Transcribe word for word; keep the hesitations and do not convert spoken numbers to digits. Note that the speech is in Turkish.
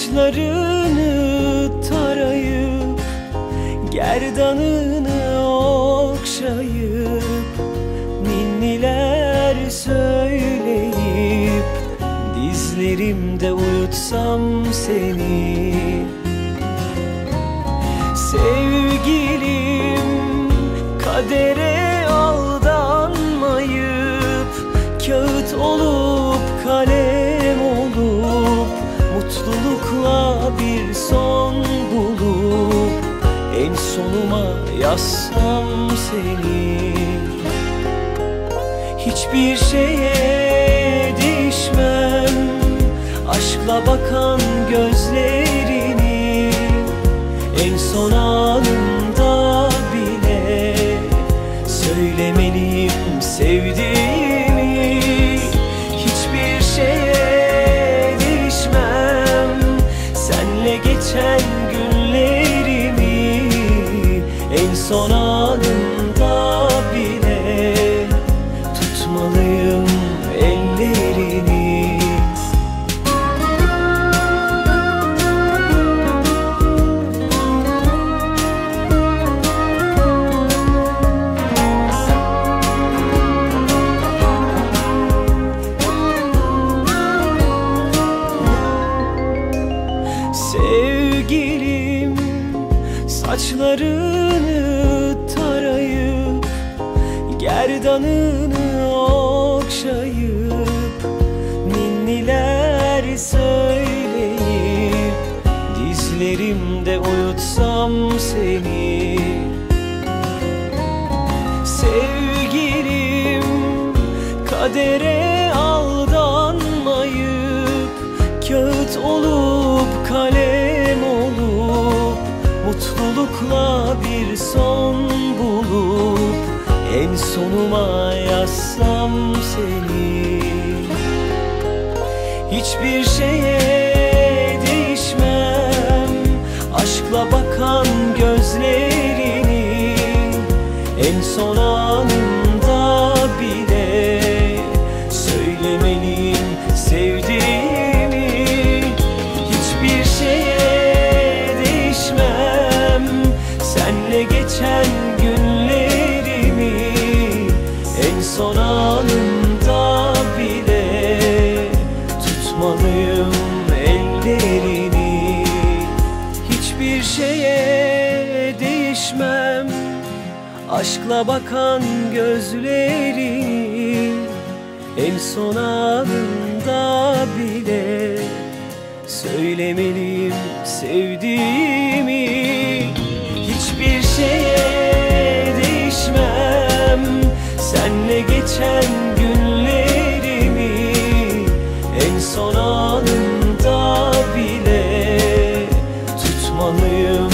Saçlarını tarayıp, gerdanını okşayıp, ninniler söyleyip, dizlerimde uyutsam seni. Sevgilim, kadere aldanmayıp, kağıt olup kalem olup, mutlulukla bir son bulup, en sonuma yazsam seni. Hiçbir şeye değişmem, aşkla bakan gözlerini, en son anımda bile söylemeliyim sevdiğimi. Hiçbir şeye değişmem, senle geçen günlerimi, en son anımda bile tutmalıyım ellerini. Sevgilim, saçlarını tarayıp, gerdanını okşayıp, ninniler söyleyip, dizlerimde uyutsam seni. Sevgilim, kadere aldanmayıp, kağıt olup kalem olup, mutlulukla bir son bulup, en sonuma yazsam seni. Hiçbir şeye değişmem, aşkla bakan gözlerini, en son anımda bile söylemeliyim sevdiğimi. Hiçbir şeye değişmem, senle geçen günlerimi, en son anımda bile tutmalıyım ellerini. Hiçbir şeye değişmem, aşkla bakan gözlerini, en son anımda bile söylemeliyim sevdiğimi. Hiçbir şeye değişmem, senle geçen günlerimi, en son anımda bile tutmalıyım